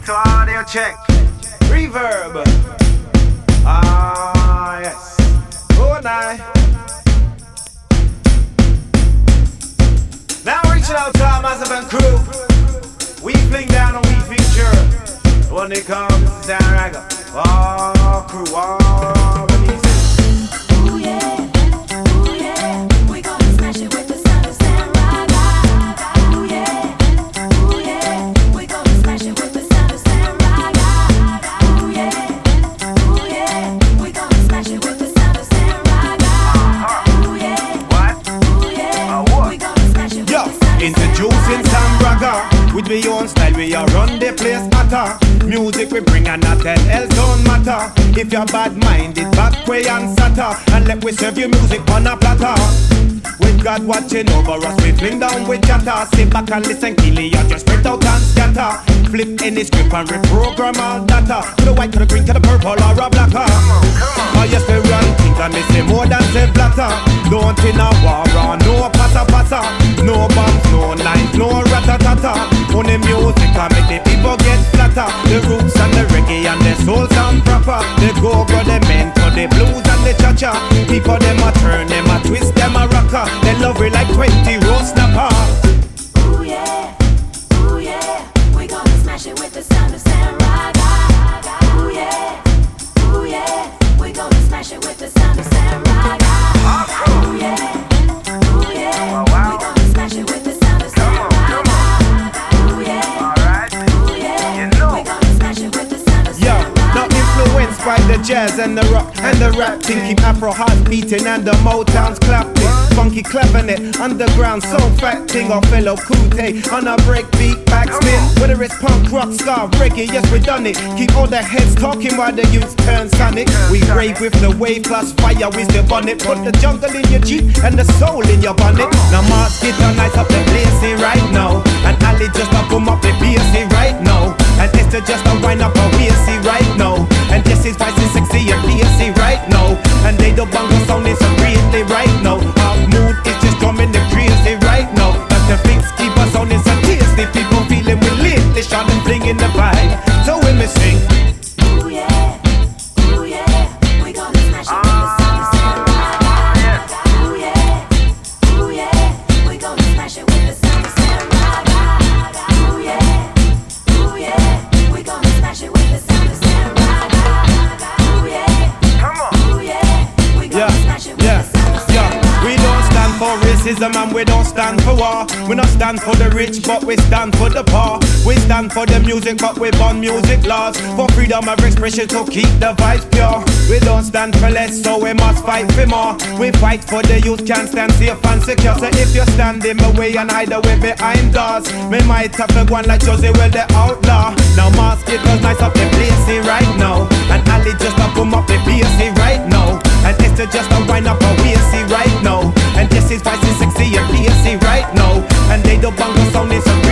to audio check. Reverb. Ah, yes. Oh, night. Now reaching out to our massive and crew. We fling down and we feature. When they come, this is our ragga. Oh, crew, oh, Benizi. Ooh yeah, we gonna smash it with the sound of Samurai. Ooh yeah, we gonna smash it with the sound of Samurai. Ooh yeah, we gonna smash it with the sound of Samurai. Ooh yeah, we gonna smash it with the sound of Samurai. Introducing Sam Braga. With me own style, we are run the place hotter. Music we bring and nothing else don't matter. If you're bad-minded, back way and satter, and let we serve you music on a platter. With God watching over us, we fling down with chatter. Sit back and listen, kill it, just spread out and scatter. Flip any script and reprogram all data. To the white, to the green, to the purple or a blacker. Oh yes, we run things and they say more than say blatter. Don't in a war or no pata. No bombs, no knife, no ratatata. Only music can make the people get flatter. The roots and the reggae and the soul sound proper. The go-go, the mentor, the blues and the cha-cha. People them a turn, them a twist, them a rocker. They love it like 20 roast snapper. Ooh yeah, we gonna smash it with the sound of Samurai. Ooh yeah, we gonna smash it with the sound of Samurai. Ooh yeah, we gonna smash it with the sound of Samurai. Ooh yeah, we gonna smash it with the sound of Samurai. Now influenced by the jazz and the rock and the rap thing. Keep Afro heart beating and the Motown's clapping. Funky clavinet, underground soul fat thing. Or fellow Kute on a breakbeat backspin. Whether it's punk, rock, ska, reggae, yes we done it. Keep all the heads talking while the youths turn sonic. We rave with the wave plus fire with the bonnet. Put the jungle in your Jeep and the soul in your bonnet. Now Mars get on nice up the place right now. And Ali just a boom up the bass right now. And Esther just a wind up her waist right now. And Jesse's voice is sexy and bassy right now. And they the bongo sound is so greatly right now. Our mood is just drumming the crazy right now. But the things keep us on is so tasty. People feeling we lately, shot and flinging the vibe. So when we sing, Ooh yeah, we gonna smash it with the sound of Samurai. Ooh yeah, we gonna smash it with the sound of Samurai. Ooh yeah, we gonna smash it with the sound of Samurai. Ooh yeah, we gonna smash it with the sound of Samurai. we don't stand for racism and we don't stand for war. We not stand for the rich but we stand for the poor. We stand for the music but we burn music laws. For freedom of expression to keep the vibes pure. We don't stand for less so we must fight for more. We fight for the youth can stand safe and secure. So if you stand in my way and hide away behind doors, me might have to go on like Josie well the outlaw. Now mask it was nice up the place right now. And Ali just a boom up the bass right now. And Esther just a wind up her waist right now. And Jesse's voice is sexy and bassy right now. And they the bongo sound is so